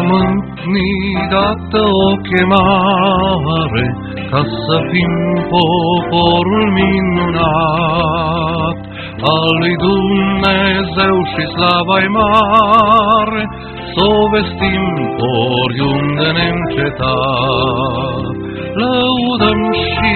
pământ ni dată o chemare, ca să fim poporul minunat al lui Dumnezeu și slava-i mare, s-o vestim oriunde neîncetat. Lăudăm și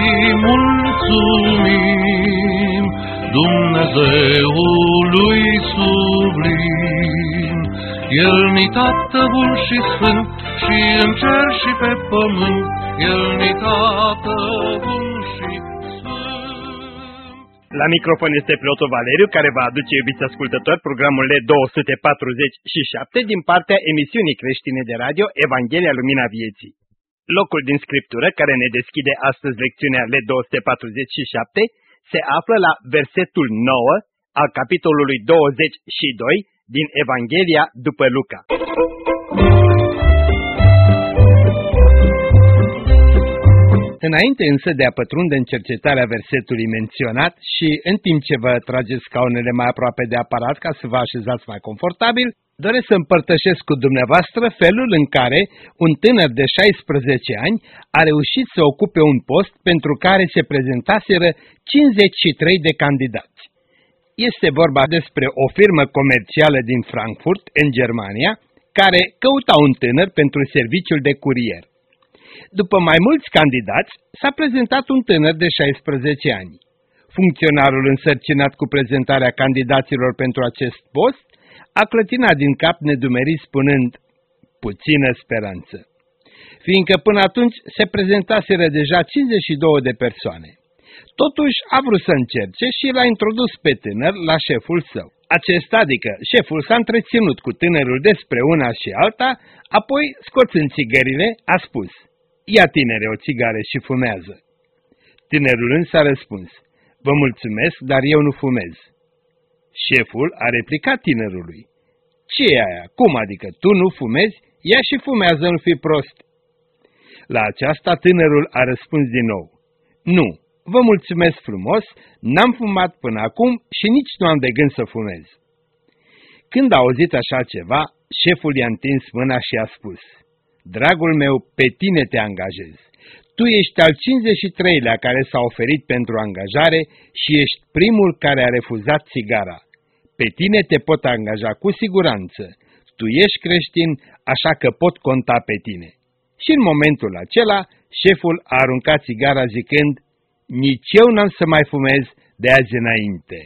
mulțumim Dumnezeului sublim. El ni Tată bun și sfânt, și în cer și pe pământ, El ni Tată bun și sfânt. La microfon este preotul Valeriu, care va aduce, iubiți ascultători, programul L247 din partea emisiunii creștine de radio Evanghelia Lumina Vieții. Locul din Scriptură care ne deschide astăzi lecțiunea L247 se află la versetul 9 al capitolului 22 din Evanghelia după Luca. Înainte însă de a pătrunde în cercetarea versetului menționat și în timp ce vă trageți scaunele mai aproape de aparat ca să vă așezați mai confortabil, doresc să împărtășesc cu dumneavoastră felul în care un tânăr de 16 ani a reușit să ocupe un post pentru care se prezentaseră 53 de candidați. Este vorba despre o firmă comercială din Frankfurt, în Germania, care căuta un tânăr pentru serviciul de curier. După mai mulți candidați, s-a prezentat un tânăr de 16 ani. Funcționarul însărcinat cu prezentarea candidaților pentru acest post a clătinat din cap nedumerit spunând: puțină speranță, fiindcă până atunci se prezentaseră deja 52 de persoane. Totuși a vrut să încerce și l-a introdus pe tânăr la șeful său. Acesta, adică șeful, s-a întreținut cu tânărul despre una și alta, apoi, scoțând țigările, a spus: ia, tinere, o țigară și fumează. Tânărul însă a răspuns: vă mulțumesc, dar eu nu fumez. Șeful a replicat tânărului: ce e aia? Cum adică tu nu fumezi? Ia și fumează, nu fi prost. La aceasta tânărul a răspuns din nou: nu, vă mulțumesc frumos, n-am fumat până acum și nici nu am de gând să fumez. Când a auzit așa ceva, șeful i-a întins mâna și a spus: dragul meu, pe tine te angajez. Tu ești al 53-lea care s-a oferit pentru angajare și ești primul care a refuzat țigara. Pe tine te pot angaja cu siguranță. Tu ești creștin, așa că pot conta pe tine. Și în momentul acela, șeful a aruncat țigara zicând: nici eu n-am să mai fumez de azi înainte.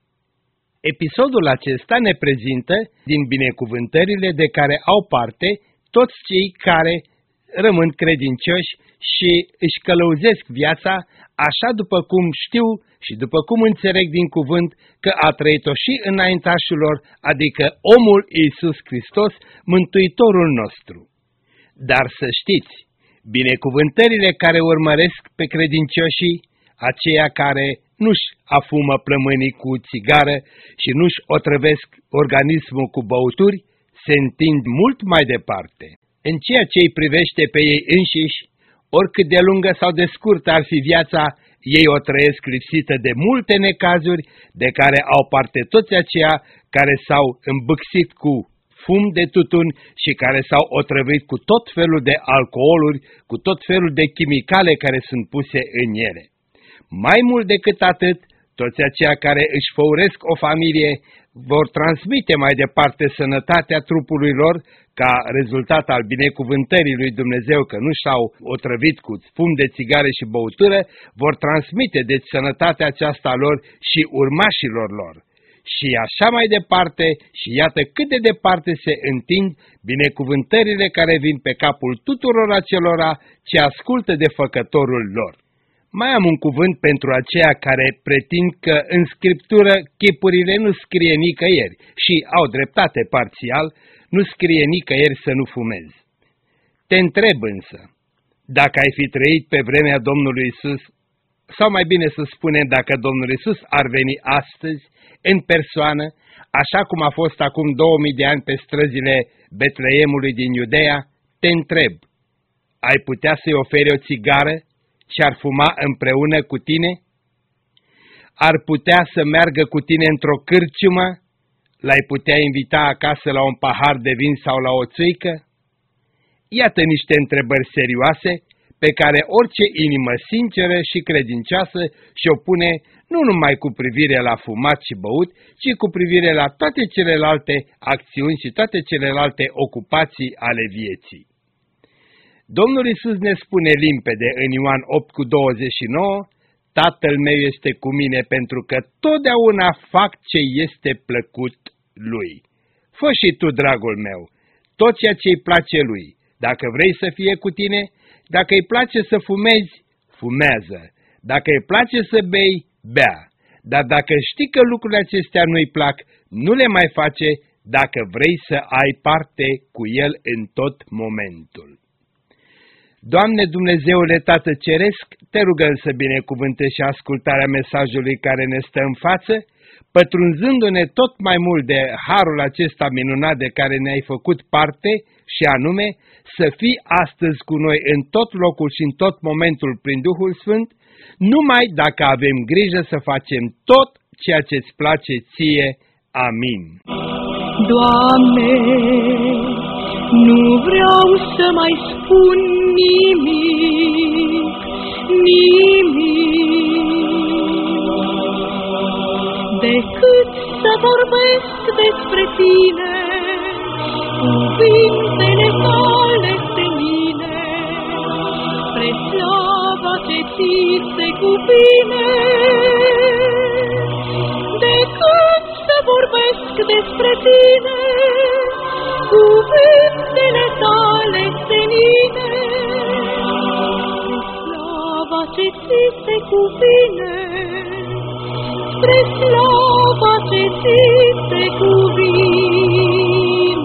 Episodul acesta ne prezintă din binecuvântările de care au parte toți cei care rămân credincioși și își călăuzesc viața așa după cum știu și după cum înțeleg din cuvânt că a trăit-o și înaintașul lor, adică omul Iisus Hristos, Mântuitorul nostru. Dar să știți, binecuvântările care urmăresc pe credincioșii, aceia care nu-și afumă plămânii cu țigară și nu-și otrăvesc organismul cu băuturi, se întind mult mai departe. În ceea ce îi privește pe ei înșiși, oricât de lungă sau de scurtă ar fi viața, ei o trăiesc lipsită de multe necazuri de care au parte toți aceia care s-au îmbâxit cu fum de tutun și care s-au otrăvit cu tot felul de alcooluri, cu tot felul de chimicale care sunt puse în ele. Mai mult decât atât, toți aceia care își făuresc o familie vor transmite mai departe sănătatea trupului lor ca rezultat al binecuvântării lui Dumnezeu că nu și-au otrăvit cu fum de țigare și băutură, vor transmite deci sănătatea aceasta lor și urmașilor lor. Și așa mai departe, și iată cât de departe se întind binecuvântările care vin pe capul tuturor acelora ce ascultă de Făcătorul lor. Mai am un cuvânt pentru aceia care pretind că în Scriptură chipurile nu scrie nicăieri și au dreptate parțial, nu scrie nicăieri să nu fumezi. Te întreb însă, dacă ai fi trăit pe vremea Domnului Isus, sau mai bine să spunem dacă Domnul Isus ar veni astăzi, în persoană, așa cum a fost acum 2000 de ani pe străzile Betleemului din Iudeea, te întreb, ai putea să-i oferi o țigară și ar fuma împreună cu tine? Ar putea să meargă cu tine într-o cârciumă? L-ai putea invita acasă la un pahar de vin sau la o țuică? Iată niște întrebări serioase pe care orice inimă sinceră și credincioasă și-o pune nu numai cu privire la fumat și băut, ci cu privire la toate celelalte acțiuni și toate celelalte ocupații ale vieții. Domnul Iisus ne spune limpede în Ioan 8:29, Tatăl meu este cu mine pentru că totdeauna fac ce este plăcut lui. Fă și tu, dragul meu, tot ceea ce îi place lui. Dacă vrei să fie cu tine, dacă îi place să fumezi, fumează. Dacă îi place să bei, bea. Dar dacă știi că lucrurile acestea nu-i plac, nu le mai face dacă vrei să ai parte cu el în tot momentul. Doamne Dumnezeule Tată Ceresc, te rugăm să binecuvântezi și ascultarea mesajului care ne stă în față, pătrunzându-ne tot mai mult de harul acesta minunat de care ne-ai făcut parte, și anume să fii astăzi cu noi în tot locul și în tot momentul prin Duhul Sfânt, numai dacă avem grijă să facem tot ceea ce-ți place ție. Amin. Doamne, nu vreau să mai spun nimic, decât să vorbesc despre tine, cuvintele tale senine, spre slava ce ți se cuvine. Decât să vorbesc despre tine, cuvintele tale senine, slava ce ți se cuvine, spre slava ce ți se cuvine.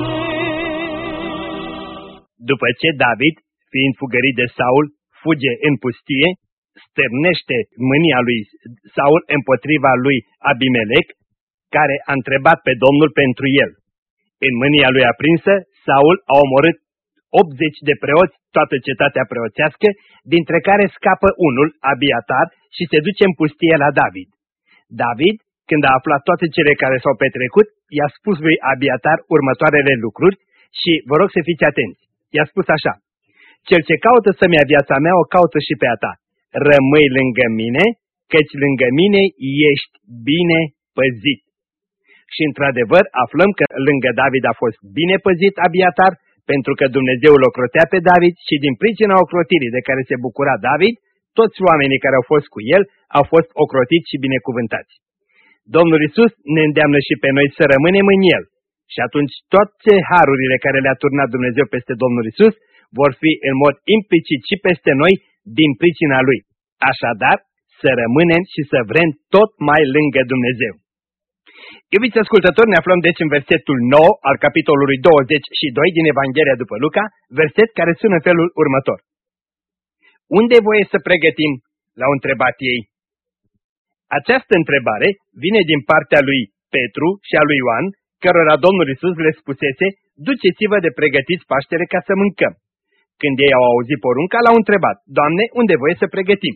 După ce David, fiind fugărit de Saul, fuge în pustie, stârnește mânia lui Saul împotriva lui Abimelec, care a întrebat pe Domnul pentru el. În mânia lui aprinsă, Saul a omorât 80 de preoți, toată cetatea preoțească, dintre care scapă unul, Abiatar, și se duce în pustie la David. David, când a aflat toate cele care s-au petrecut, i-a spus lui Abiatar următoarele lucruri și vă rog să fiți atenți. I-a spus așa: cel ce caută să-mi ia viața mea, o caută și pe a ta. Rămâi lângă mine, căci lângă mine ești bine păzit. Și într-adevăr aflăm că lângă David a fost bine păzit Abiatar, pentru că Dumnezeu îl ocrotea pe David și din pricina ocrotirii de care se bucura David, toți oamenii care au fost cu el au fost ocrotiți și binecuvântați. Domnul Iisus ne îndeamnă și pe noi să rămânem în el. Și atunci toate harurile care le-a turnat Dumnezeu peste Domnul Iisus vor fi în mod implicit și peste noi din pricina lui. Așadar, să rămânem și să vrem tot mai lângă Dumnezeu. Iubiți ascultători, ne aflăm deci în versetul 9 al capitolului 22 din Evanghelia după Luca, verset care sună în felul următor. Unde voie să pregătim? L-au întrebat ei. Această întrebare vine din partea lui Petru și a lui Ioan, cărora Domnul Iisus le spusese: duceți-vă de pregătiți Paștele ca să mâncăm. Când ei au auzit porunca, l-au întrebat: Doamne, unde voie să pregătim?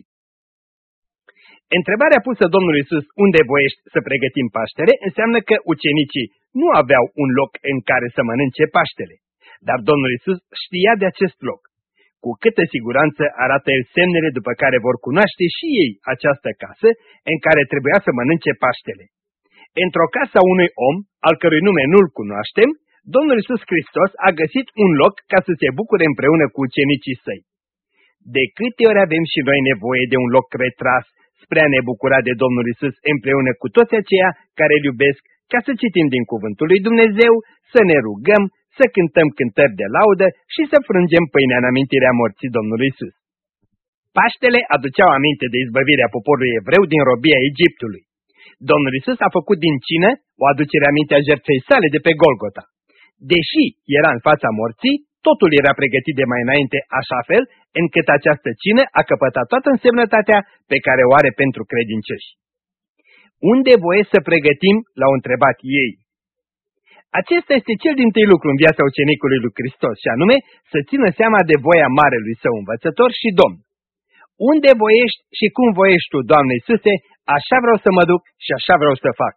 Întrebarea pusă Domnului Iisus, unde voiești să pregătim Paștele, înseamnă că ucenicii nu aveau un loc în care să mănânce Paștele. Dar Domnul Iisus știa de acest loc. Cu câtă siguranță arată el semnele după care vor cunoaște și ei această casă în care trebuia să mănânce Paștele. Într-o casă a unui om, al cărui nume nu-l cunoaștem, Domnul Iisus Hristos a găsit un loc ca să se bucure împreună cu ucenicii săi. De câte ori avem și noi nevoie de un loc retras spre a ne bucura de Domnul Iisus împreună cu toți aceia care îl iubesc, ca să citim din cuvântul lui Dumnezeu, să ne rugăm, să cântăm cântări de laudă și să frângem pâinea în amintirea morții Domnului Iisus. Paștele aduceau aminte de izbăvirea poporului evreu din robia Egiptului. Domnul Iisus a făcut din cină o aducere aminte a jertfei sale de pe Golgota. Deși era în fața morții, totul era pregătit de mai înainte așa fel, încât această cină a căpătat toată însemnătatea pe care o are pentru credincioși. Unde voie să pregătim? L-au întrebat ei. Acesta este cel dintâi lucru în viața ucenicului lui Hristos, și anume să țină seama de voia marelui său învățător și Domn. Unde voiești și cum voiești tu, Doamne Iisuse, așa vreau să mă duc și așa vreau să fac.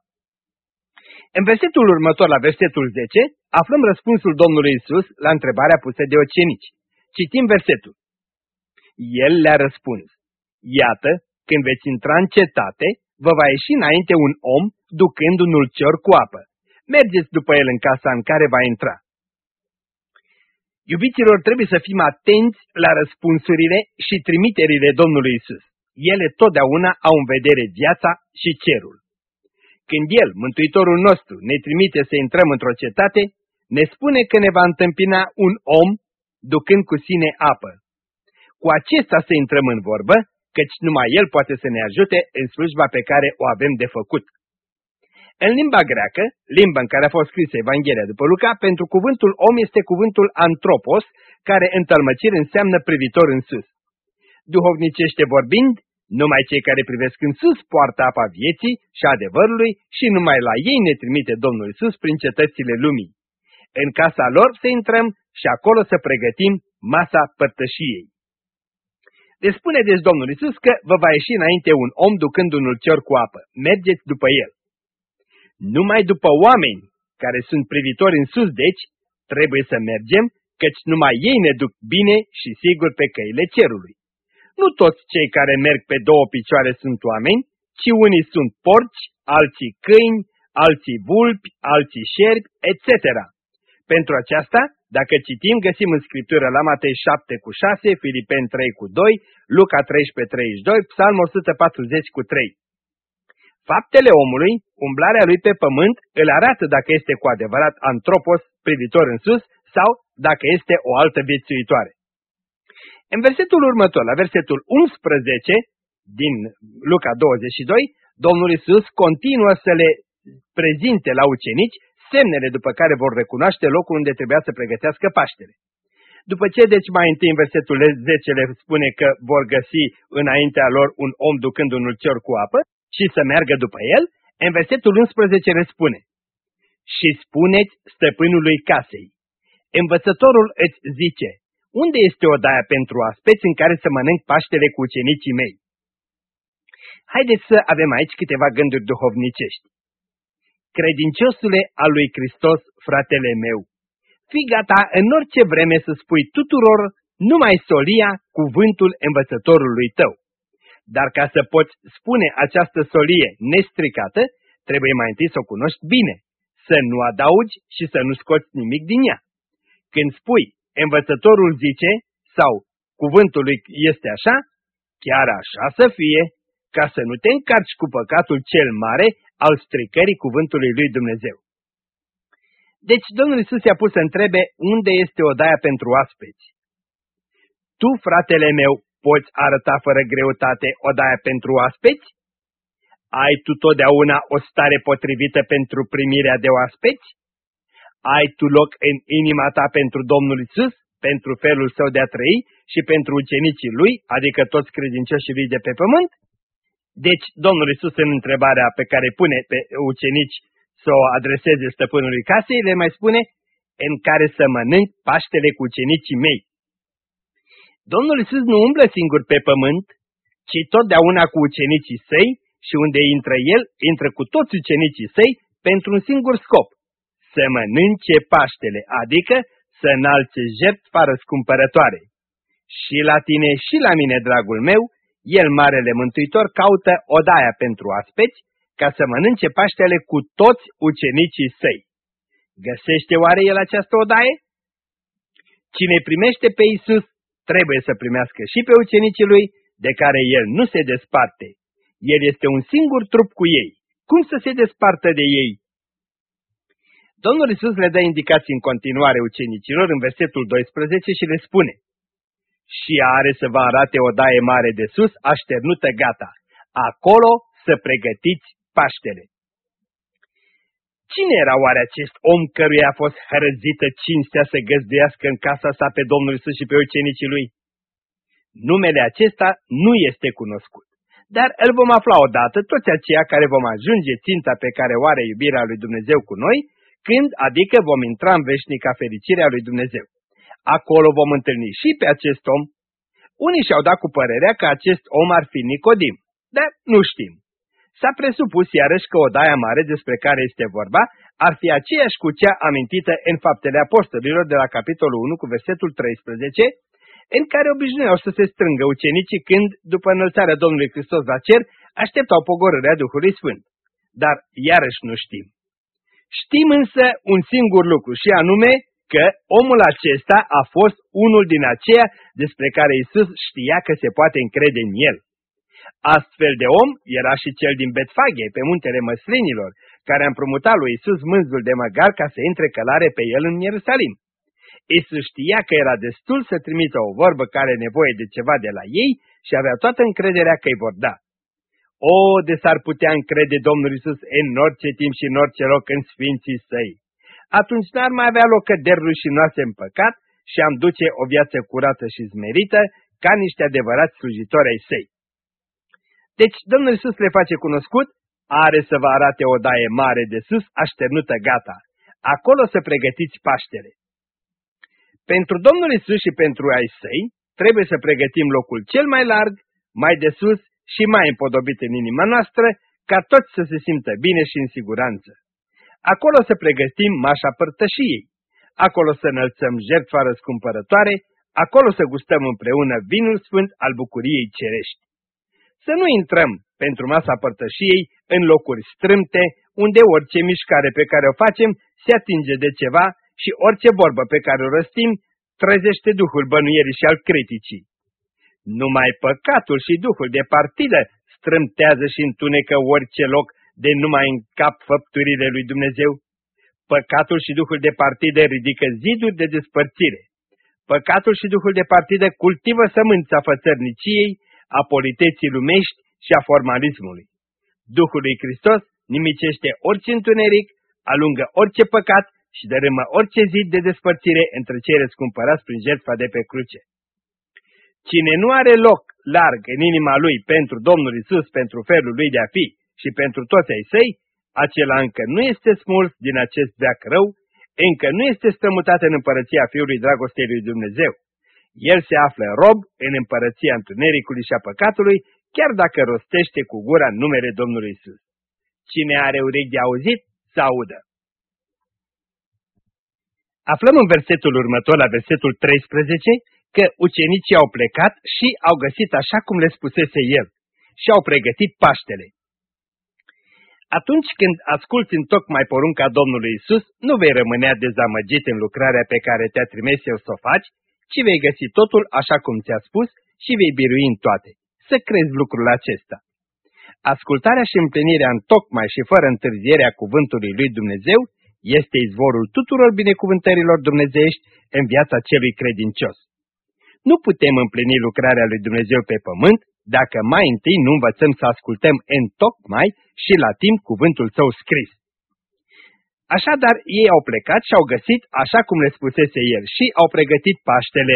În versetul următor, la versetul 10, aflăm răspunsul Domnului Iisus la întrebarea pusă de ucenici. Citim versetul. El le-a răspuns: iată, când veți intra în cetate, vă va ieși înainte un om ducând un ulcior cu apă. Mergeți după el în casa în care va intra. Iubiților, trebuie să fim atenți la răspunsurile și trimiterile Domnului Isus. Ele totdeauna au în vedere viața și cerul. Când El, Mântuitorul nostru, ne trimite să intrăm într-o cetate, ne spune că ne va întâmpina un om ducând cu sine apă. Cu acesta să intrăm în vorbă, căci numai El poate să ne ajute în slujba pe care o avem de făcut. În limba greacă, limba în care a fost scrisă Evanghelia după Luca, pentru cuvântul om este cuvântul antropos, care în tălmăcire înseamnă privitor în sus. Duhovnicește vorbind, numai cei care privesc în sus poartă apa vieții și adevărului și numai la ei ne trimite Domnul Iisus prin cetățile lumii. În casa lor să intrăm și acolo să pregătim masa părtășiei. Le spune deci Domnul Iisus că vă va ieși înainte un om ducând un ulcior cu apă. Mergeți după el. Numai după oameni care sunt privitori în sus, deci, trebuie să mergem, căci numai ei ne duc bine și sigur pe căile cerului. Nu toți cei care merg pe două picioare sunt oameni, ci unii sunt porci, alții câini, alții vulpi, alții șerpi, etc. Pentru aceasta, dacă citim, găsim în Scriptură la Matei 7:6, Filipeni 3:2, Luca 13:32, Psalm 140:3. Faptele omului, umblarea lui pe pământ, îl arată dacă este cu adevărat antropos, privitor în sus, sau dacă este o altă viețuitoare. În versetul următor, la versetul 11 din Luca 22, Domnul Iisus continuă să le prezinte la ucenici semnele după care vor recunoaște locul unde trebuia să pregătească Paștele. După ce, deci, mai întâi în versetul 10 le spune că vor găsi înaintea lor un om ducând un ulcior cu apă și să meargă după el, în versetul 11 le spune: și spuneți stăpânului casei, învățătorul îți zice, unde este odaia pentru aspeți în care să mănânc Paștele cu ucenicii mei? Haideți să avem aici câteva gânduri duhovnicești. Credinciosule al lui Hristos, fratele meu, fii gata în orice vreme să spui tuturor numai solia, cuvântul învățătorului tău. Dar ca să poți spune această solie nestricată, trebuie mai întâi să o cunoști bine, să nu adaugi și să nu scoți nimic din ea. Când spui, învățătorul zice, sau cuvântul lui este așa, chiar așa să fie, ca să nu te încarci cu păcatul cel mare al stricării cuvântului lui Dumnezeu. Deci Domnul Iisus i-a pus să întrebe unde este odaia pentru aspeți. Tu, fratele meu, poți arăta fără greutate odaia pentru aspeți? Ai tu totdeauna o stare potrivită pentru primirea de oaspeți? Ai tu loc în inima ta pentru Domnul Iisus, pentru felul său de a trăi și pentru ucenicii lui, adică toți credincioșii lui de pe pământ? Deci, Domnul Iisus, în întrebarea pe care pune pe ucenici să o adreseze stăpânului casei, le mai spune, în care să mănânc Paștele cu ucenicii mei. Domnul Iisus nu umblă singur pe pământ, ci totdeauna cu ucenicii săi și unde intră El, intră cu toți ucenicii săi pentru un singur scop, să mănânce Paștele, adică să înalțe jertfa răscumpărătoare. Și la tine și la mine, dragul meu, El, Marele Mântuitor, caută odaia pentru aspeți, ca să mănânce Paștele cu toți ucenicii săi. Găsește oare El această odaie? Cine primește pe Iisus, trebuie să primească și pe ucenicii Lui, de care El nu se desparte. El este un singur trup cu ei. Cum să se despartă de ei? Domnul Iisus le dă indicații în continuare ucenicilor în versetul 12 și le spune: și are să vă arate o daie mare de sus, așternută gata. Acolo să pregătiți Paștele. Cine era oare acest om căruia a fost hărăzită cinstea să găzduiască în casa sa pe Domnul Iisus și pe ucenicii lui? Numele acesta nu este cunoscut, dar îl vom afla odată toți aceia care vom ajunge ținta pe care o are iubirea lui Dumnezeu cu noi, când, adică vom intra în veșnica fericire a lui Dumnezeu. Acolo vom întâlni și pe acest om. Unii și-au dat cu părerea că acest om ar fi Nicodim, dar nu știm. S-a presupus iarăși că odaia mare despre care este vorba ar fi aceeași cu cea amintită în Faptele Apostolilor de la capitolul 1 cu versetul 13, în care obișnuiau să se strângă ucenicii când, după înălțarea Domnului Hristos la cer, așteptau pogorârea Duhului Sfânt. Dar iarăși nu știm. Știm însă un singur lucru, și anume că omul acesta a fost unul din aceia despre care Iisus știa că se poate încrede în el. Astfel de om era și cel din Betfage, pe muntele Măslinilor, care a împrumutat lui Iisus mânzul de măgar ca să intre călare pe el în Ierusalim. Iisus știa că era destul să trimită o vorbă care are nevoie de ceva de la ei și avea toată încrederea că îi vor da. O, de s-ar putea încrede Domnul Iisus în orice timp și în orice loc în sfinții săi. Atunci n-ar mai avea loc căderi rușinoase în păcat și am duce o viață curată și smerită ca niște adevărați slujitori ai săi. Deci Domnul Iisus le face cunoscut, are să vă arate o daie mare de sus, așternută gata. Acolo să pregătiți Paștele. Pentru Domnul Iisus și pentru ai săi, trebuie să pregătim locul cel mai larg, mai de sus și mai împodobit în inima noastră, ca toți să se simtă bine și în siguranță. Acolo să pregătim mașa părtășiei, acolo să înălțăm jertfa răscumpărătoare, acolo să gustăm împreună vinul sfânt al bucuriei cerești. Să nu intrăm pentru masa părtășiei în locuri strâmte, unde orice mișcare pe care o facem se atinge de ceva și orice vorbă pe care o răstim trezește duhul bănuierii și al criticii. Numai păcatul și duhul de partidă strâmtează și întunecă orice loc de numai în cap făpturile lui Dumnezeu. Păcatul și duhul de partidă ridică ziduri de despărțire. Păcatul și duhul de partidă cultivă sămânța fățărniciei, a politeții lumești și a formalismului. Duhul lui Hristos nimicește orice întuneric, alungă orice păcat și dărâmă orice zid de despărțire între cei răscumpărați prin jertfa de pe cruce. Cine nu are loc larg în inima lui pentru Domnul Iisus, pentru felul lui de a fi și pentru toți ai săi, acela încă nu este smuls din acest veac rău, încă nu este strămutat în împărăția Fiului Dragostei lui Dumnezeu. El se află rob în împărăția întunericului și a păcatului, chiar dacă rostește cu gura numele Domnului Iisus. Cine are urechi de auzit, să audă. Aflăm în versetul următor, la versetul 13, că ucenicii au plecat și au găsit așa cum le spusese el și au pregătit Paștele. Atunci când asculți întocmai porunca Domnului Iisus, nu vei rămânea dezamăgit în lucrarea pe care te-a trimis eu să o faci, ci vei găsi totul așa cum ți-a spus și vei birui în toate. Să crezi lucrul acesta. Ascultarea și împlinirea întocmai și fără întârziere a cuvântului lui Dumnezeu este izvorul tuturor binecuvântărilor dumnezeiești în viața celui credincios. Nu putem împlini lucrarea lui Dumnezeu pe pământ dacă mai întâi nu învățăm să ascultăm întocmai și la timp cuvântul său scris. Așadar, ei au plecat și au găsit așa cum le spusese el și au pregătit Paștele.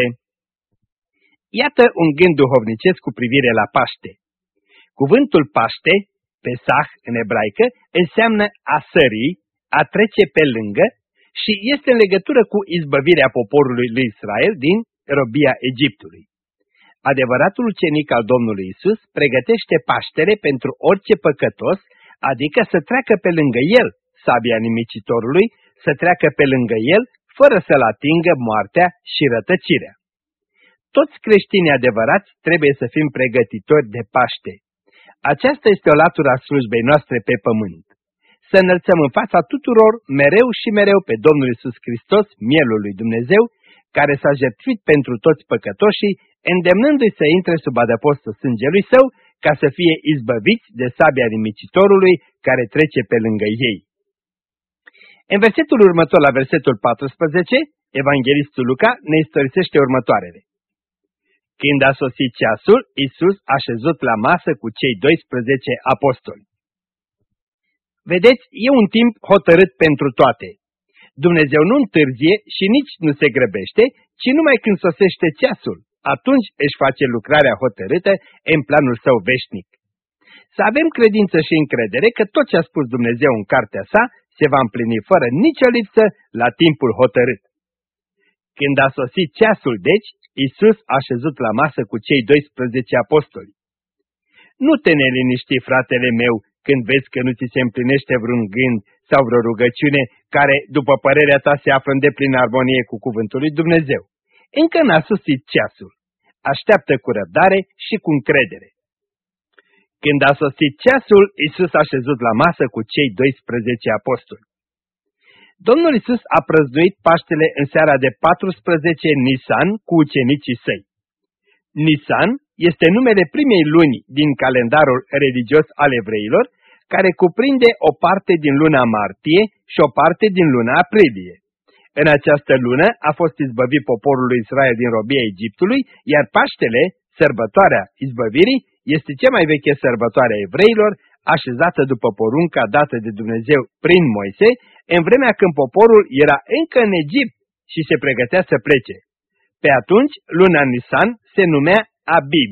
Iată un gând duhovnicesc cu privire la Paște. Cuvântul Paște, Pesach în ebraică, înseamnă a sări, a trece pe lângă și este în legătură cu izbăvirea poporului lui Israel din robia Egiptului. Adevăratul ucenic al Domnului Isus pregătește Paștele pentru orice păcătos, adică să treacă pe lângă el sabia nimicitorului, să treacă pe lângă el fără să-l atingă moartea și rătăcirea. Toți creștinii adevărați trebuie să fim pregătitori de Paște. Aceasta este o latură a slujbei noastre pe pământ. Să înălțăm în fața tuturor mereu și mereu pe Domnul Iisus Hristos, mielul lui Dumnezeu, care s-a jertfit pentru toți păcătoșii, îndemnându-i să intre sub adăpostul sângelui său, ca să fie izbăviți de sabia nimicitorului care trece pe lângă ei. În versetul următor, la versetul 14, evanghelistul Luca ne istorisește următoarele. Când a sosit ceasul, Iisus a șezut la masă cu cei 12 apostoli. Vedeți, e un timp hotărât pentru toate. Dumnezeu nu întârzie și nici nu se grăbește, ci numai când sosește ceasul, atunci își face lucrarea hotărâtă în planul său veșnic. Să avem credință și încredere că tot ce a spus Dumnezeu în cartea sa se va împlini fără nicio lipsă la timpul hotărât. Când a sosit ceasul, deci, Iisus a șezut la masă cu cei 12 apostoli. Nu te neliniști, fratele meu, când vezi că nu ți se împlinește vreun gând sau vreo rugăciune care, după părerea ta, se află în deplină armonie cu cuvântul lui Dumnezeu. Încă n-a sosit ceasul. așteaptă cu răbdare și cu încredere. Când a sosit ceasul, Iisus a șezut la masă cu cei 12 apostoli. Domnul Iisus a prăznuit Paștele în seara de 14 Nisan cu ucenicii săi. Nisan este numele primei luni din calendarul religios al evreilor, care cuprinde o parte din luna martie și o parte din luna aprilie. În această lună a fost izbăvit poporul lui Israel din robia Egiptului, iar Paștele, sărbătoarea izbăvirii, este cea mai veche sărbătoare a evreilor, așezată după porunca dată de Dumnezeu prin Moise, în vremea când poporul era încă în Egipt și se pregătea să plece. Pe atunci, luna Nisan se numea Abib.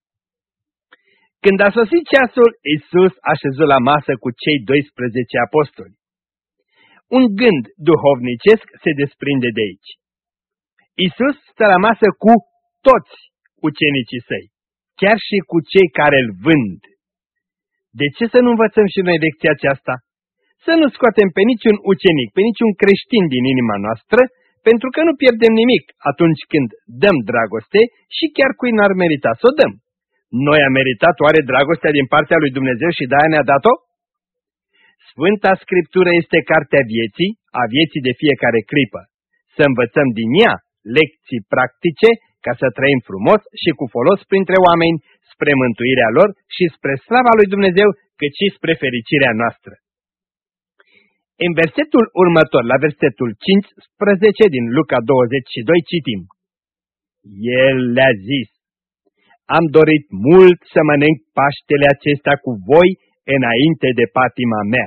Când a sosit ceasul, Iisus a șezut la masă cu cei 12 apostoli. Un gând duhovnicesc se desprinde de aici. Iisus stă la masă cu toți ucenicii săi, chiar și cu cei care îl vând. De ce să nu învățăm și noi lecția aceasta? Să nu scoatem pe niciun ucenic, pe niciun creștin din inima noastră, pentru că nu pierdem nimic atunci când dăm dragoste și chiar cui n-ar merita să o dăm. Noi am meritat oare dragostea din partea lui Dumnezeu și de-aia ne-a dat-o? Sfânta Scriptură este cartea vieții, a vieții de fiecare clipă. Să învățăm din ea lecții practice ca să trăim frumos și cu folos printre oameni, spre mântuirea lor și spre slava lui Dumnezeu, cât și spre fericirea noastră. În versetul următor, la versetul 15 din Luca 22, citim: El le-a zis: Am dorit mult să mănânc Paștele acesta cu voi înainte de patima mea.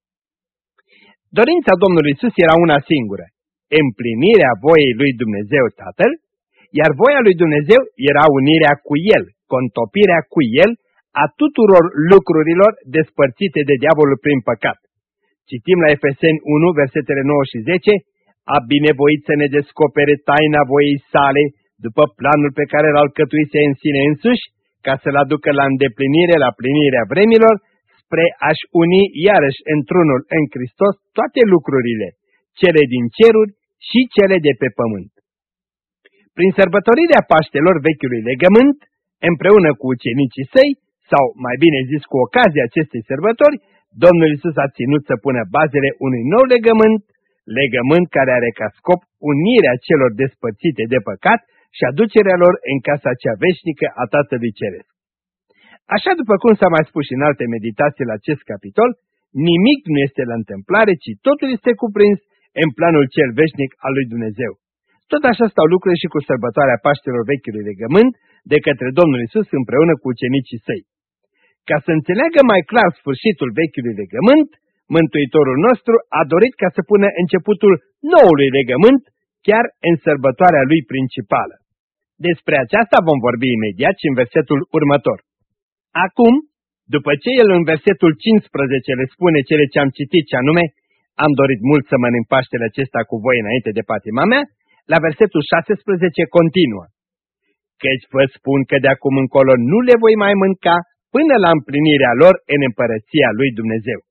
Dorința Domnului Iisus era una singură: împlinirea voiei lui Dumnezeu Tatăl, iar voia lui Dumnezeu era unirea cu El, contopirea cu El a tuturor lucrurilor despărțite de diavolul prin păcat. Citim la Efeseni 1, versetele 9 și 10, a binevoit să ne descopere taina voiei sale, după planul pe care l-a alcătuise în sine însuși, ca să-l aducă la îndeplinire, la plinirea vremilor, spre a-și uni iarăși într-unul în Hristos toate lucrurile, cele din ceruri și cele de pe pământ. Prin sărbătorirea Paștelor vechiului legământ, împreună cu ucenicii săi, sau mai bine zis cu ocazia acestei sărbători, Domnul Iisus a ținut să pună bazele unui nou legământ care are ca scop unirea celor despărțite de păcat și aducerea lor în casa cea veșnică a Tatălui Ceresc. Așa după cum s-a mai spus și în alte meditații la acest capitol, nimic nu este la întâmplare, ci totul este cuprins în planul cel veșnic al lui Dumnezeu. Tot așa stau lucrurile și cu sărbătoarea Paștelor vechiului legământ de către Domnul Iisus împreună cu ucenicii săi. Ca să înțeleagă mai clar sfârșitul vechiului legământ, Mântuitorul nostru a dorit ca să pună începutul noului legământ chiar în sărbătoarea lui principală. Despre aceasta vom vorbi imediat și în versetul următor. Acum, după ce el în versetul 15 le spune cele ce am citit, ce anume, am dorit mult să mănânc Paștele acesta cu voi înainte de patima mea, la versetul 16 continuă: Căci vă spun că de acum încolo nu le voi mai mânca până la împlinirea lor în împărăția lui Dumnezeu.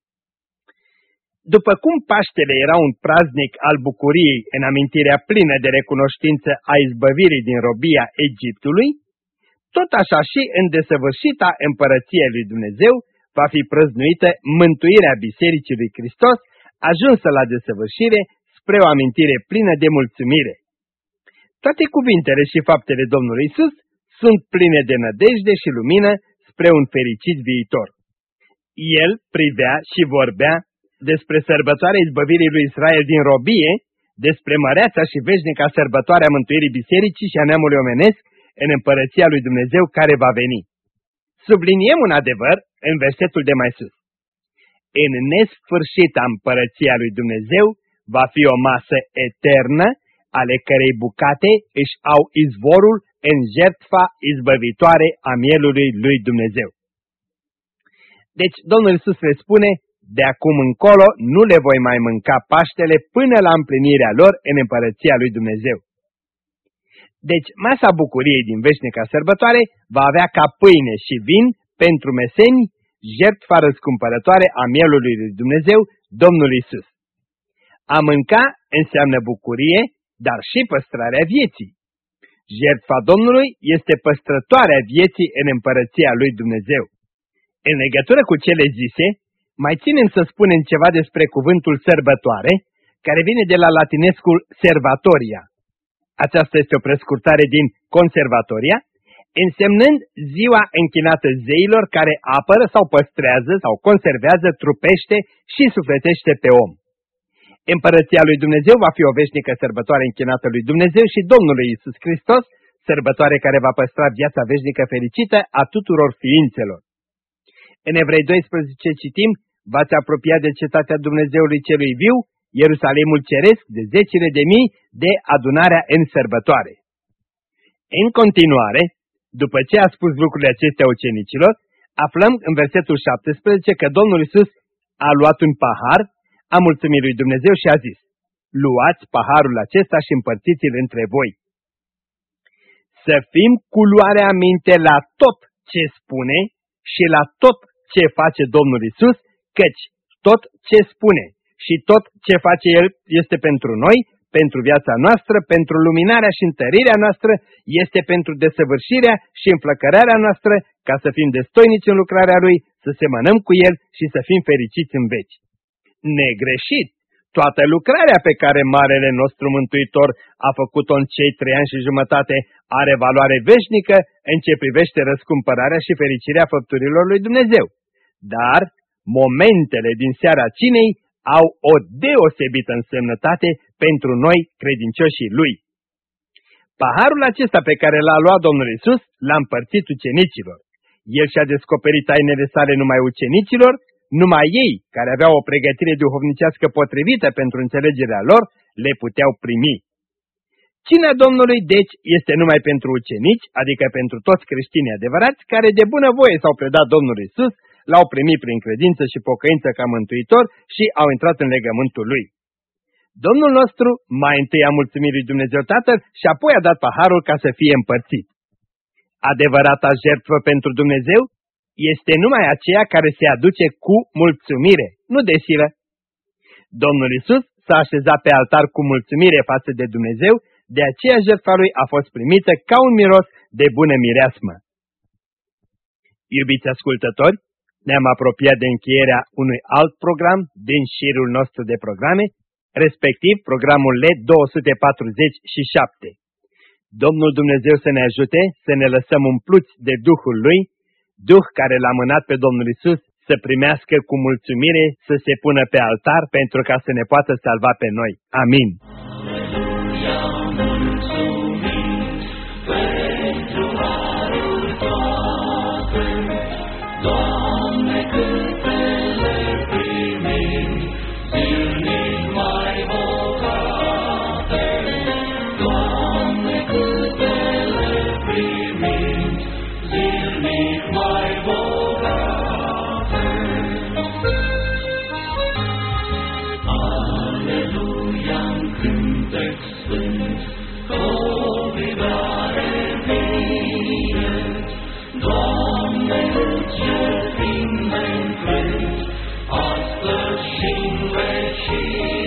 După cum Paștele era un praznic al bucuriei în amintirea plină de recunoștință a izbăvirii din robia Egiptului, tot așa și în desăvârșita împărăție lui Dumnezeu va fi prăznuită mântuirea Bisericii lui Hristos, ajunsă la desăvârșire spre o amintire plină de mulțumire. Toate cuvintele și faptele Domnului Iisus sunt pline de nădejde și lumină spre un fericit viitor. El privea și vorbea despre sărbătoarea izbăvirii lui Israel din robie, despre măreața și veșnica sărbătoarea mântuirii bisericii și a neamului omenesc în împărăția lui Dumnezeu care va veni. Subliniem un adevăr în versetul de mai sus: în nesfârșita împărăția lui Dumnezeu va fi o masă eternă, ale cărei bucate își au izvorul în jertfa izbăvitoare a mielului lui Dumnezeu. Deci Domnul Iisus le spune: de acum încolo nu le voi mai mânca Paștele până la împlinirea lor în împărăția lui Dumnezeu. Deci masa bucuriei din veșnica sărbătoare va avea ca pâine și vin pentru meseni jertfa răscumpărătoare a mielului lui Dumnezeu, Domnul Iisus. A mânca înseamnă bucurie, dar și păstrarea vieții. Jertfa Domnului este păstrătoarea vieții în împărăția lui Dumnezeu. În legătură cu cele zise, mai ținem să spunem ceva despre cuvântul sărbătoare, care vine de la latinescul servatoria. Aceasta este o prescurtare din conservatoria, însemnând ziua închinată zeilor care apără sau păstrează sau conservează trupește și sufletește pe om. Împărăția lui Dumnezeu va fi o veșnică sărbătoare închinată lui Dumnezeu și Domnului Iisus Hristos, sărbătoare care va păstra viața veșnică fericită a tuturor ființelor. În Evrei 12 citim, v-ați apropiat de cetatea Dumnezeului celui viu, Ierusalimul ceresc de zecile de mii de adunarea în sărbătoare. În continuare, după ce a spus lucrurile acestea ucenicilor, aflăm în versetul 17 că Domnul Iisus a luat un pahar, a mulțumit lui Dumnezeu și a zis, luați paharul acesta și împărțiți-l între voi. Să fim cu luarea minte la tot ce spune și la tot ce face Domnul Iisus, căci tot ce spune și tot ce face El este pentru noi, pentru viața noastră, pentru luminarea și întărirea noastră, este pentru desăvârșirea și înflăcărarea noastră, ca să fim destoinici în lucrarea Lui, să semănăm cu El și să fim fericiți în veci. Negreșit! Toată lucrarea pe care Marele nostru Mântuitor a făcut-o în cei 3 ani și jumătate are valoare veșnică în ce privește răscumpărarea și fericirea făpturilor lui Dumnezeu. Dar momentele din seara cinei au o deosebită însemnătate pentru noi credincioșii Lui. Paharul acesta pe care l-a luat Domnul Iisus l-a împărțit ucenicilor. El și-a descoperit tainele sale numai ucenicilor, numai ei, care aveau o pregătire duhovnicească potrivită pentru înțelegerea lor, le puteau primi. Cina Domnului, deci, este numai pentru ucenici, adică pentru toți creștinii adevărați, care de bunăvoie s-au predat Domnului Iisus, l-au primit prin credință și pocăință ca mântuitor și au intrat în legământul Lui. Domnul nostru mai întâi a mulțumit lui Dumnezeu Tatăl și apoi a dat paharul ca să fie împărțit. Adevărata jertfă pentru Dumnezeu este numai aceea care se aduce cu mulțumire, nu de silă. Domnul Iisus s-a așezat pe altar cu mulțumire față de Dumnezeu, de aceea jertfa Lui a fost primită ca un miros de bună mireasmă. Iubiți ascultători, ne-am apropiat de încheierea unui alt program din șirul nostru de programe, respectiv programul LED 247. Domnul Dumnezeu să ne ajute să ne lăsăm umpluți de Duhul Lui, Duh care l-a mânat pe Domnul Iisus să primească cu mulțumire, să se pună pe altar pentru ca să ne poată salva pe noi. Amin. Astăzi și în vecii